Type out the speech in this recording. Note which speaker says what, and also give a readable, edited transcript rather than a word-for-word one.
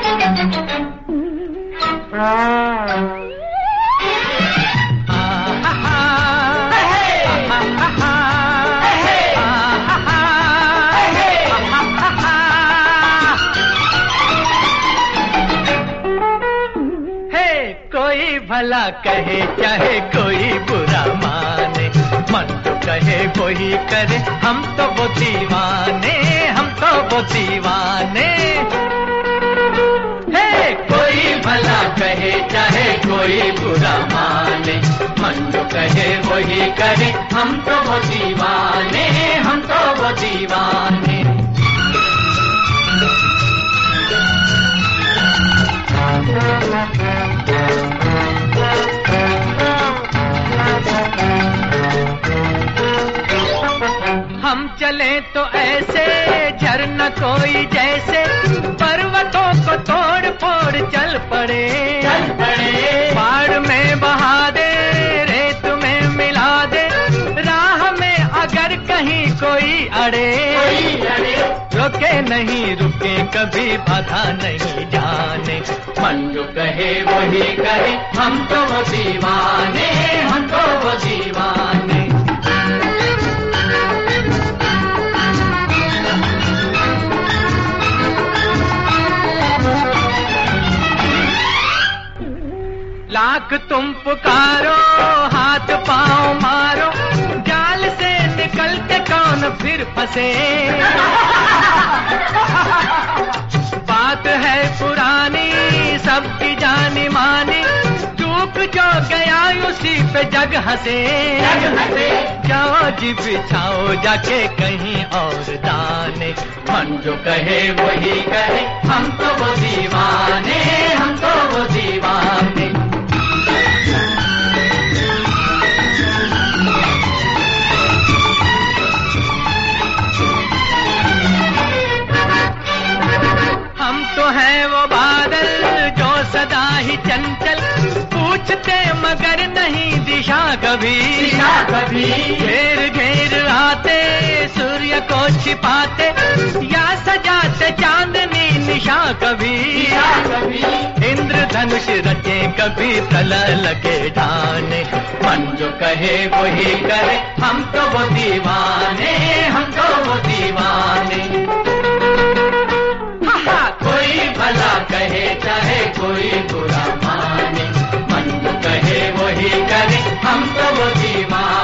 Speaker 1: कोई भला कहे चाहे कोई बुरा माने, मन तो कहे वही करे, हम तो वो दीवाने, हम तो वो दीवाने। हे कोई भला कहे चाहे कोई बुरा माने, मन तो कहे वही करे, हम तो वो दीवाने, हम तो वो दीवाने। हम चले तो ऐसे झरना कोई जैसे, पर्वतों को तोड़ फोड़ चल पड़े, बाढ़ में बहा दे, रेत में मिला दे, राह में अगर कहीं कोई अड़े, रुके नहीं रुके कभी बाधा नहीं जाने, मन जो कहे वही करे, हम तो वो दीवाने, हम तो वो दीवाने। लाख तुम पुकारो, हाथ पांव मारो, जाल से निकल के कौन फिर फंसे, बात है पुरानी सबकी जानी मानी, चूक जो गया उसी पे जग हंसे, जाओ जी बिछाओ जाके कहीं और दाने, मन जो कहे वही करे, हम तो वो दीवाने, हम तो वो दीवाने। हम तो हैं वो बादल जो सदा ही चंचल, पूछते मगर नहीं दिशा कभी, घेर घेर आते सूर्य को छिपाते, या सजाते चांदनी निशा कभी, इंद्रधनुष रचे कभी प्रलय लगे ढाने, मन जो कहे वही करे, हम तो वो दीवाने, हम तो वो दीवाने। कोई भला कहे चाहे कोई बुरा माने, मन तो कहे वही करे, हम तो वो दीवाने।